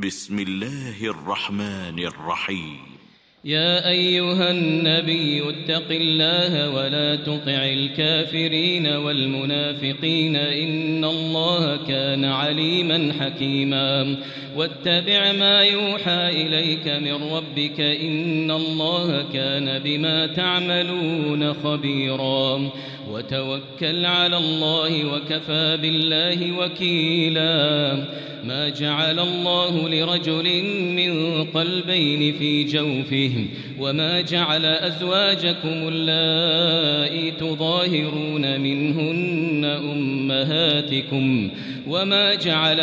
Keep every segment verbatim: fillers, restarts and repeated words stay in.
بسم الله الرحمن الرحيم. يا أيها النبي اتق الله ولا تطع الكافرين والمنافقين إن الله كان عليما حكيما واتبع ما يوحى إليك من ربك إن الله كان بما تعملون خبيرا وتوكل على الله وكفى بالله وكيلا ما جعل الله لرجل من قلبين في جوفه وما جعل أزواجكم اللائي تظاهرون منهن أمهاتكم وما جعل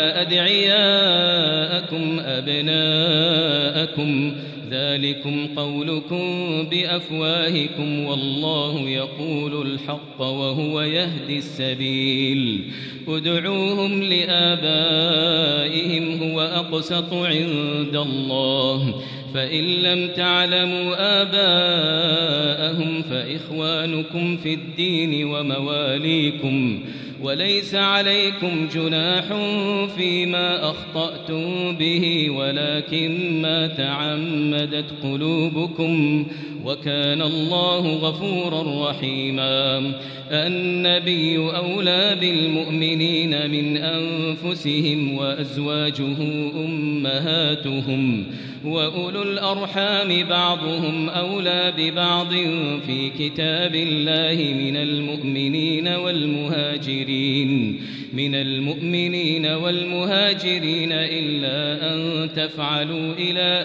أدعياءكم أبناءكم ذلكم قولكم بأفواهكم والله يقول الحق وهو يهدي السبيل ادعوهم لآبائهم هو أقسط عند الله فإن لم تعلموا آباءهم فإخوانكم في الدين ومواليكم وليس عليكم جناح فيما أخطأتم به ولكن ما تعمدت قلوبكم وكان الله غفورا رحيما النبي أولى بالمؤمنين من أنفسهم وأزواجه أمهاتهم وأولو الأرحام بعضهم أولى ببعض في كتاب الله من المؤمنين والمهاجرين من المؤمنين والمهاجرين إلا أن تفعلوا إلى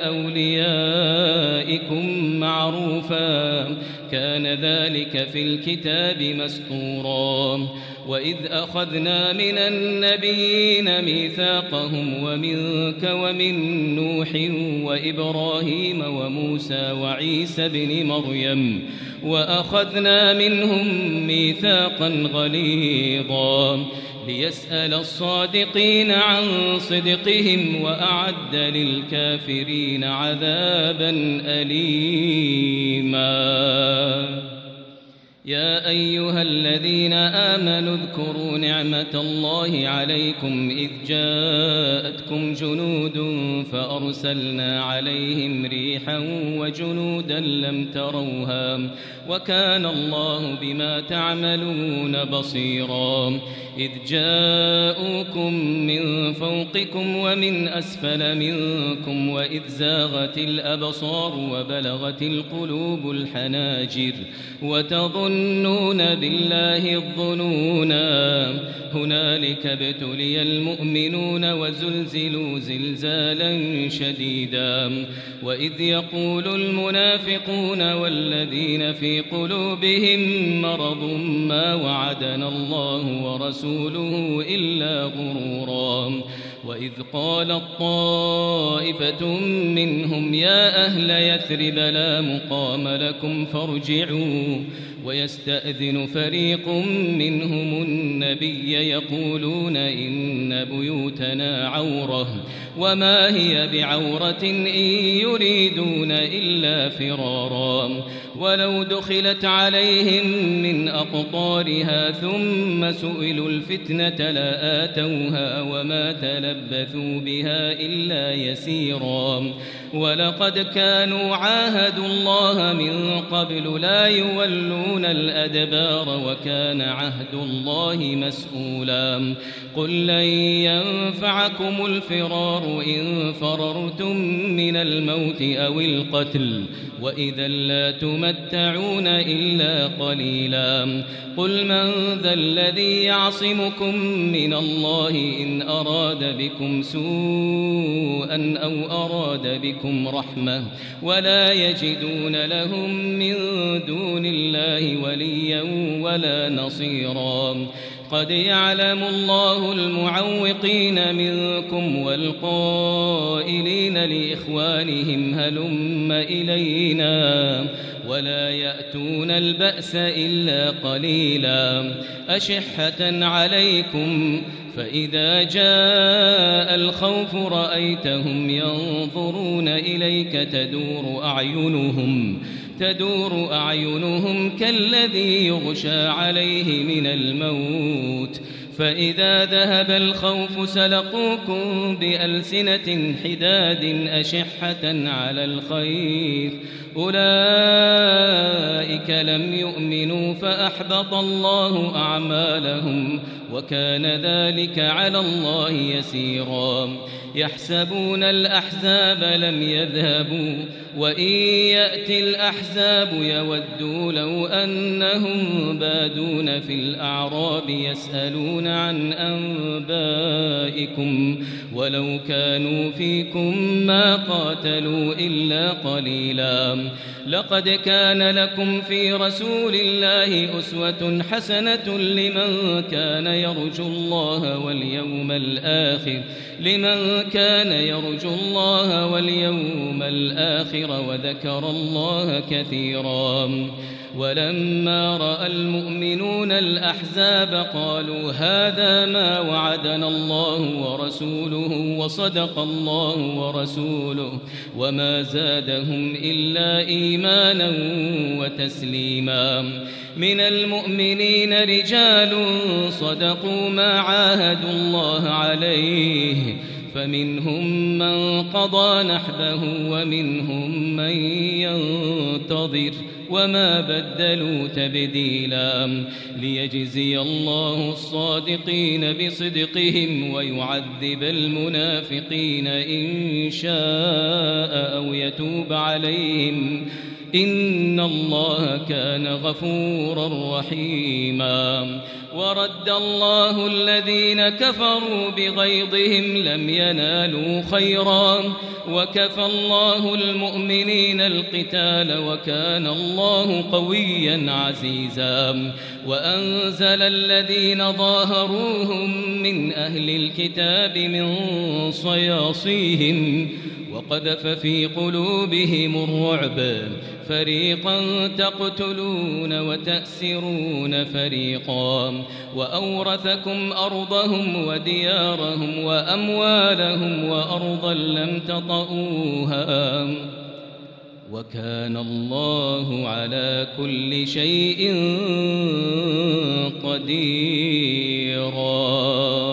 أوليائكم معروفا كان ذلك في الكتاب مسطورا وإذ أخذنا من النبيين ميثاقهم ومنك ومن نوح وإبراهيم وموسى وعيسى بن مريم وأخذنا منهم ميثاقا غليظا ليسأل الصادقين عن صدقهم وأعد للكافرين عذابا أليما يا أيها الذين آمنوا اذكروا نعمة الله عليكم إذ جاءتكم جنود فأرسلنا عليهم ريحا وجنودا لم تروها وكان الله بما تعملون بصيرا إذ جاءوكم من فوقكم ومن أسفل منكم وإذ زاغت الأبصار وبلغت القلوب الحناجر وتظنون بالله الظنونا هنالك ابتلي المؤمنون وزلزلوا زلزالا شديدا وإذ يقول المنافقون والذين في قلوبهم مرض ما وعدنا الله ورسوله إلا غرورا وإذ قالت طائفة منهم يا أهل يثرب لا مقام لكم فارجعوا ويستأذن فريق منهم النبي يقولون إن بيوتنا عورة وما هي بعورة إن يريدون إلا فرارا ولو دخلت عليهم من أقطارها ثم سئلوا الفتنة لآتوها وما تلبثوا بها إلا يسيرا ولقد كانوا عاهدوا الله من قبل لا يولون الأدبار وكان عهد الله مسؤولا قل لن ينفعكم الفرار إن فررتم من الموت أو القتل وإذا لا تمتعون إلا قليلا قل من ذا الذي يعصمكم من الله إن أراد بكم سوءا أو أراد بكم رحمة ولا يجدون لهم من دون الله وليا ولا نصيرا قد يعلم الله المعوقين منكم والقائلين لإخوانهم هلم إلينا ولا يأتون البأس إلا قليلا أشحة عليكم فإذا جاء الخوف رأيتهم ينظرون إليك تدور أعينهم تدور أعينهم كالذي يغشى عليه من الموت فإذا ذهب الخوف سلقوكم بألسنة حداد أشحة على الخير أولئك لم يؤمنوا فأحبط الله أعمالهم وكان ذلك على الله يسيرا يحسبون الأحزاب لم يذهبوا وإن يأتي الأحزاب يودوا لو أنهم بادون في الأعراب يسألون عن أنبائكم ولو كانوا فيكم ما قاتلوا إلا قليلا لقد كان لكم في رسول الله أسوة حسنة لمن كان يرجو الله واليوم الآخر لمن كان يرجو الله واليوم الآخر وذكر الله كثيرا ولما رأى المؤمنون الأحزاب قالوا هذا ما وعدنا الله ورسوله وصدق الله ورسوله وما زادهم إلا إيمانا وتسليما من المؤمنين رجال صدقوا ما عاهدوا الله عليه فمنهم من قضى نحبه ومنهم من ينتظر وما بدلوا تبديلا ليجزي الله الصادقين بصدقهم ويعذب المنافقين إن شاء أو يتوب عليهم إن الله كان غفورا رحيما ورد الله الذين كفروا بغيظهم لم ينالوا خيرا وكفى الله المؤمنين القتال وكان الله قويا عزيزا وأنزل الذين ظاهروهم من أهل الكتاب من صياصيهم وقذف في قلوبهم الرعب فريقا تقتلون وتأسرون فريقا وأورثكم أرضهم وديارهم وأموالهم وأرضا لم تطئوها وكان الله على كل شيء قديرا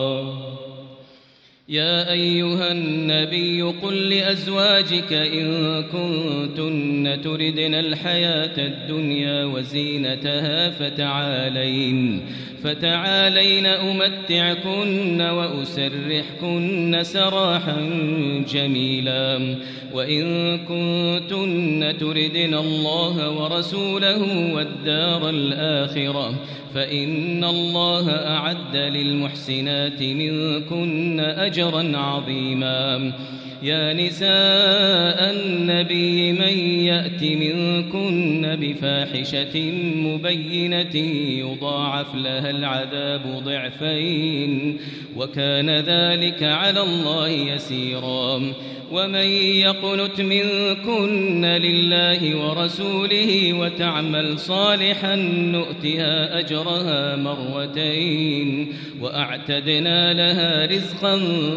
يا أيها النبي قل لأزواجك إن كنتن تردن الحياة الدنيا وزينتها فتعالين فتعالين أمتعكن وأسرحكن سراحا جميلا وإن كنتن تردن الله ورسوله والدار الآخرة فإن الله أعد للمحسنات منكن أجرا عظيما يا نساء النبي من يأت منكن بفاحشة مبينة يضاعف لها العذاب ضعفين وكان ذلك على الله يسيرا ومن يقنت منكن لله ورسوله وتعمل صالحا نؤتها أجرها مرتين وأعتدنا لها رزقا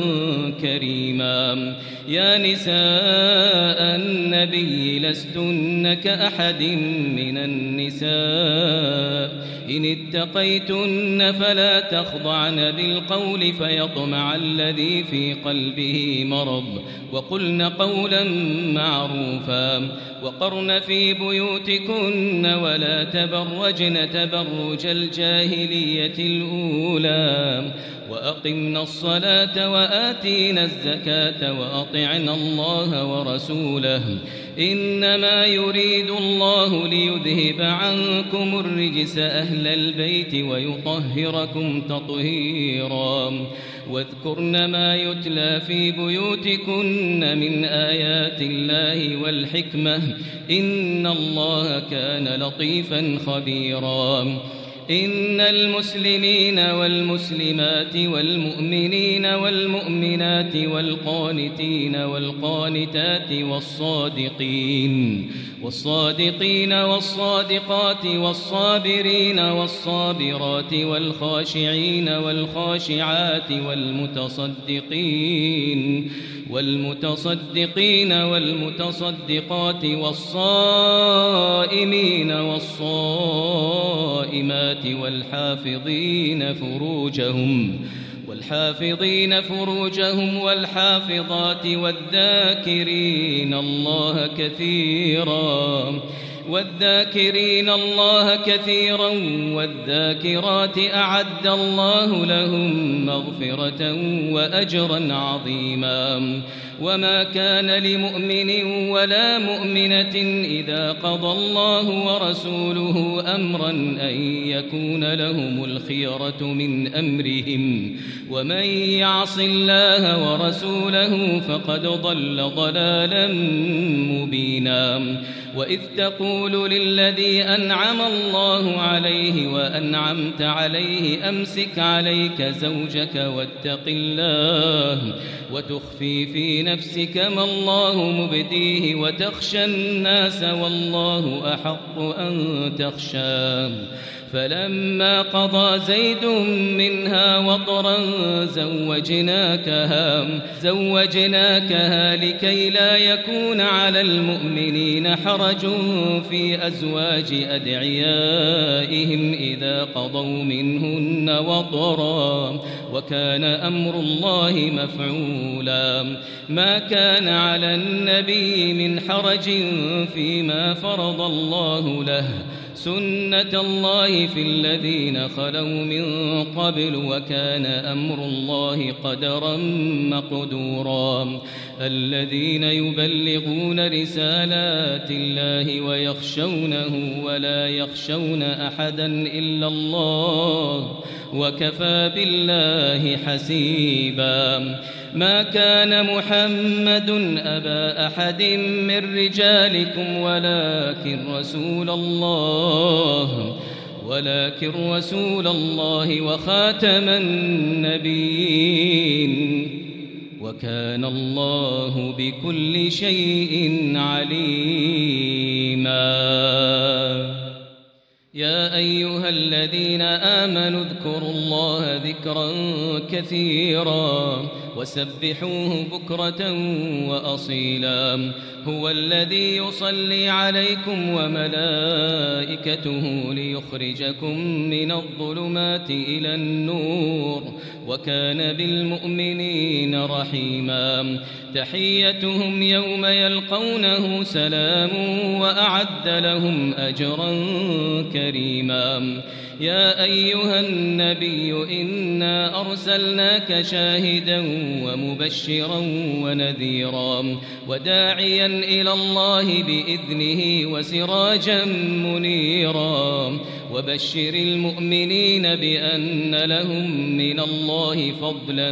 كريما يا نساء النبي لستن كأحد من النساء إن اتقيتن فلا تخضعن بالقول فيطمع الذي في قلبه مرض وقلن قولا معروفا وقرن في بيوتكن ولا تبرجن تبرج الجاهلية الأولى وأقمنا الصلاة وآتينا الزكاة وأطعنا الله ورسوله إنما يريد الله ليذهب عنكم الرجس أهل البيت ويطهركم تطهيرا واذكرن ما يتلى في بيوتكن من آيات الله والحكمة إن الله كان لطيفا خبيرا إن المسلمين والمسلمات والمؤمنين والمؤمنات والقانتين والقانتات والصادقين والصادقين والصادقات والصابرين والصابرات والخاشعين والخاشعات والمتصدقين والمتصدقين والمتصدقات والصائمين والصائمات والحافظين فروجهم والحافظين فروجهم والحافظات والذاكرين الله كثيرا والذاكرين الله كثيرا والذاكرات أعد الله لهم مغفرة وأجرا عظيما. وما كان لمؤمن ولا مؤمنة إذا قضى الله ورسوله أمرا أن يكون لهم الخيرة من أمرهم ومن يعص الله ورسوله فقد ضل ضلالا مبينا. وإذ تقول للذي أنعم الله عليه وأنعمت عليه أمسك عليك زوجك واتق الله وتخفي في نفسك ما الله مبديه وتخشى الناس والله أحق أن تخشاه. فلما قضى زيد منها وطرا زوجناكها زوجناكها لكي لا يكون على المؤمنين حرج في أزواج أدعيائهم إذا قضوا منهن وطرا وكان أمر الله مفعولا. ما كان على النبي من حرج فيما فرض الله له سنة الله في الذين خلوا من قبل وكان أمر الله قدرا مقدورا. الذين يبلغون رسالات الله ويخشونه ولا يخشون أحدا إلا الله وكفى بالله حسيبا. ما كان محمد أبا أحد من رجالكم ولكن رسول الله ولكن رسول الله وخاتم النبيين وكان الله بكل شيء عليما. يا أيها الذين آمنوا اذكروا الله ذكرا كثيرا وسبحوه بكرة وأصيلا. هو الذي يصلي عليكم وملائكته ليخرجكم من الظلمات إلى النور وكان بالمؤمنين رحيما. تحيتهم يوم يلقونه سلام وأعد لهم أجرا كريما. يا أيها النبي إنا أرسلناك شاهدا ومبشرا ونذيرا وداعيا إلى الله بإذنه وسراجا منيرا. وبشر المؤمنين بأن لهم من الله فضلا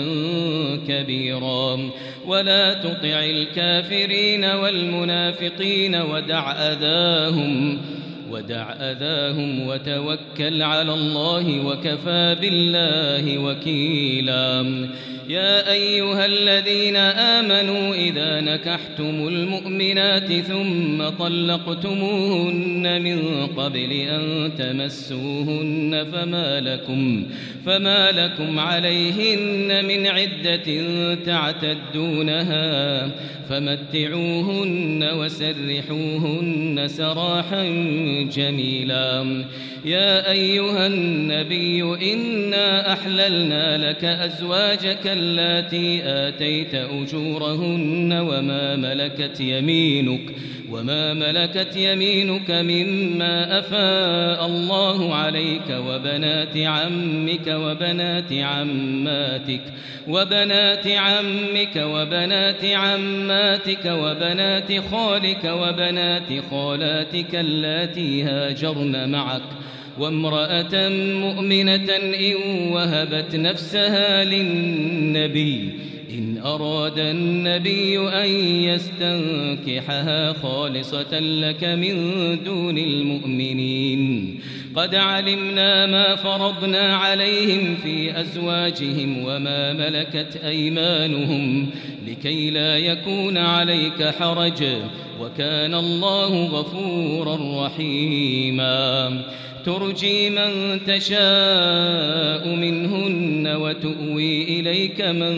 كبيرا. ولا تطع الكافرين والمنافقين ودع أذاهم ودع أذاهم وتوكل على الله وكفى بالله وكيلا. يا أيها الذين آمنوا إذا نكحتم المؤمنات ثم طلقتموهن من قبل أن تمسوهن فما لكم, فما لكم عليهن من عدة تعتدونها فمتعوهن وسرحوهن سراحا جميلا. يا أيها النبي إنا أحللنا لك أزواجك اللاتي آتيت أجورهن وما ملكت يمينك وما ملكت يمينك مما أفاء الله عليك وبنات عمك وبنات عماتك وبنات عمك وبنات عماتك وبنات خالك وبنات خالاتك اللاتي هاجرن معك وامرأة مؤمنة إن وهبت نفسها للنبي إن أراد النبي أن يستنكحها خالصة لك من دون المؤمنين. قد علمنا ما فرضنا عليهم في أزواجهم وما ملكت أيمانهم لكي لا يكون عليك حرج. وكان الله غفورا رحيما ترجي من تشاء منهن وتؤوي إليك من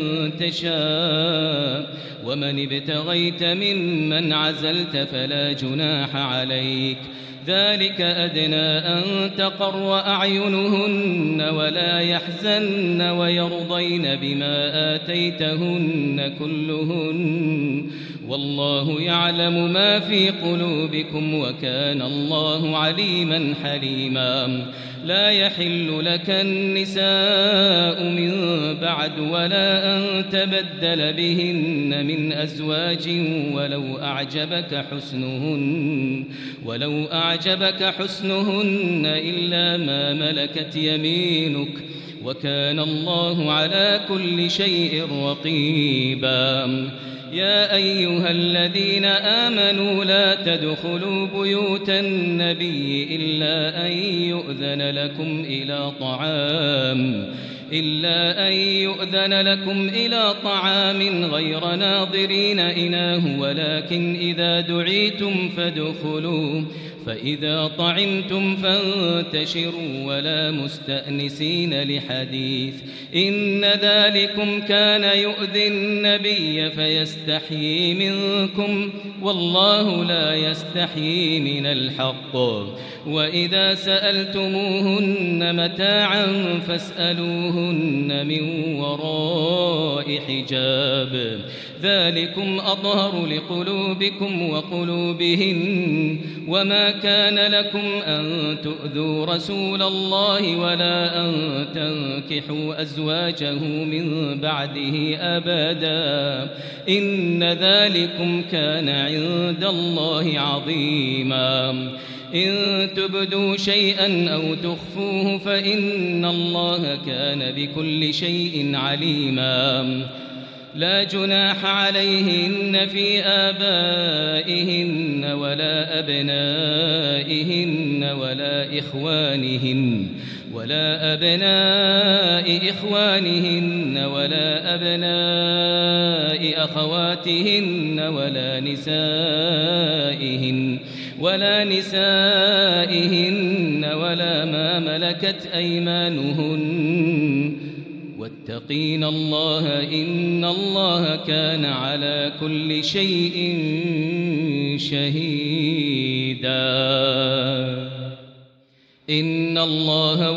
تشاء ومن ابتغيت ممن عزلت فلا جناح عليك ذلك أدنى أن تقر أعينهن ولا يحزن ويرضين بما آتيتهن كلهن والله يعلم ما في قلوبكم وكان الله عليما حليما لا يحل لك النساء من بعد ولا أن تبدل بهن من أزواج ولو أعجبك حسنهن ولو أعجبك حسنهن إلا ما ملكت يمينك وكان الله على كل شيء رقيبا يا أيها الذين آمنوا لا تدخلوا بيوت النبي إلا أن يؤذن لكم إلى طعام إلا أن يؤذن لكم إلى طعام غير ناظرين إناه ولكن إذا دعيتم فادخلوا فإذا طعمتم فانتشروا ولا مستأنسين لحديث إن ذلكم كان يؤذي النبي فيستحيي منكم والله لا يستحيي من الحق وإذا سألتموهن متاعا فاسألوهن من وراء حجاب ذلكم أطهر لقلوبكم وقلوبهن وما كان لكم أن تؤذوا رسول الله ولا أن تنكحوا أزواجه من بعده أبدا إن ذلكم كان عند الله عظيما إن تبدوا شيئا أو تخفوه فإن الله كان بكل شيء عليما لا جناح عليهن في آبائهن ولا أبنائهن ولا إخوانهن ولا أبناء إخوانهن ولا أبناء أخواتهن ولا نسائهن ولا نسائهن ولا ما ملكت أيمانهن واتقين الله إن الله كان على كل شيء شهيدا إن الله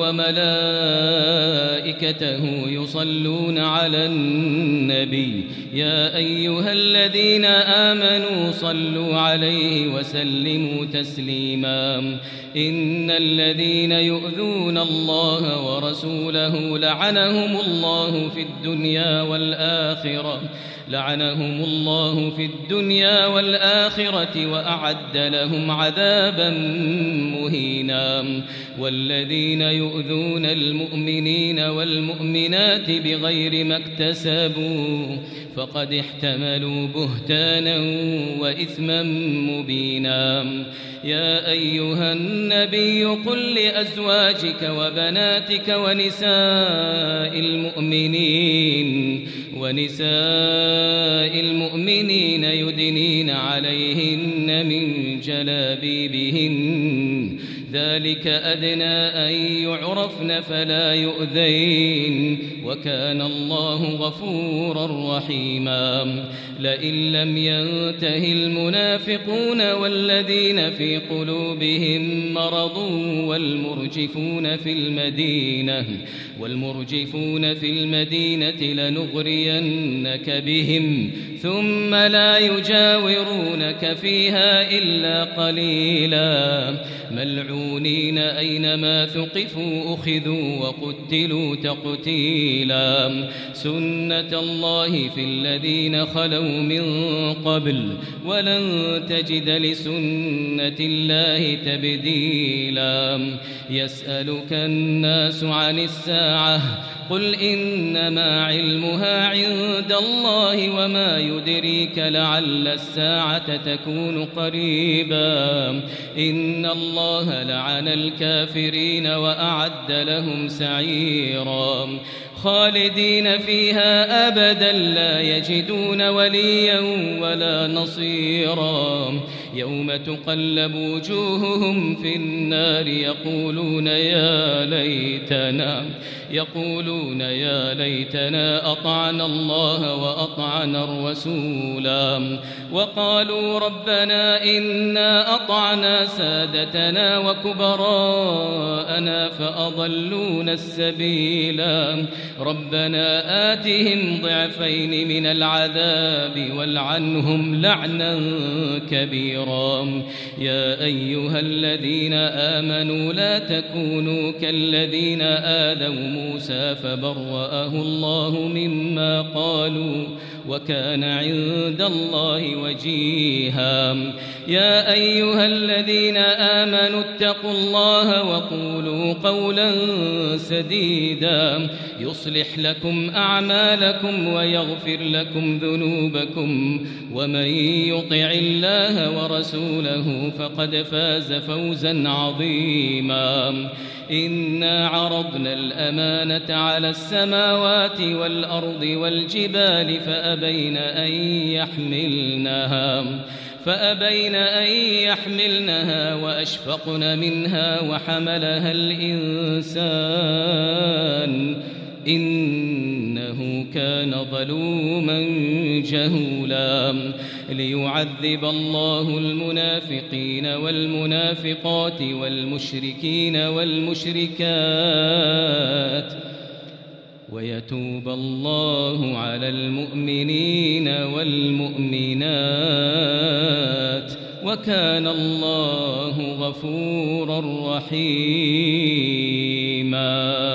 وملائكته يصلون على النبي يا أيها الذين آمنوا صلوا عليه وسلموا تسليما إن الذين يؤذون الله ورسوله لعنهم الله في الدنيا والآخرة لعنهم الله في الدنيا والآخرة وأعد لهم عذابا مهينا والذين يؤذون المؤمنين والمؤمنات بغير ما اكتسبوا فقد احتملوا بهتانا وإثما مبينا يا أيها النبي قل لأزواجك وبناتك ونساء المؤمنين ونساء المؤمنين يدنين عليهن من جلابيبهن ذلك أدنى أن يعرفن فلا يؤذين وكان الله غفورا رحيما لئن لم ينته المنافقون والذين في قلوبهم مرض والمرجفون في المدينة والمرجفون في المدينة لنغرينك بهم ثم لا يجاورونك فيها إلا قليلا ملعونين أينما ثقفوا أخذوا وقتلوا تقتيلا سنة الله في الذين خلوا من قبل ولن تجد لسنة الله تبديلا يسألك الناس عن الساعة قل إنما علمها عند الله وما يدريك لعل الساعة تكون قريبا إن الله لعن الكافرين وأعد لهم سعيرا خالدين فيها أبدا لا يجدون وليا ولا نصيرا يوم تقلب وجوههم في النار يقولون يا ليتنا يقولون يا ليتنا أطعنا الله وأطعنا الرسولا وقالوا ربنا إنا أطعنا سادتنا وكبراءنا فأضلونا السبيلا ربنا آتهم ضعفين من العذاب والعنهم لعنا كبيرا يا أيها الذين آمنوا لا تكونوا كالذين آذوا موسى فبرأه الله مما قالوا وكان عند الله وجيها يا أيها الذين آمنوا اتقوا الله وقولوا قولا سديدا يصلح لكم أعمالكم ويغفر لكم ذنوبكم ومن يطع الله ورسوله فقد فاز فوزا عظيما إنا عرضنا الأمانة على السماوات والأرض والجبال فأبين أن يحملنها فأبين أن يحملنها وأشفقن منها وحملها الإنسان إنه كان ظلوما جهولا ليعذب الله المنافقين والمنافقات والمشركين والمشركات ويتوب الله على المؤمنين والمؤمنات وكان الله غفورا رحيما.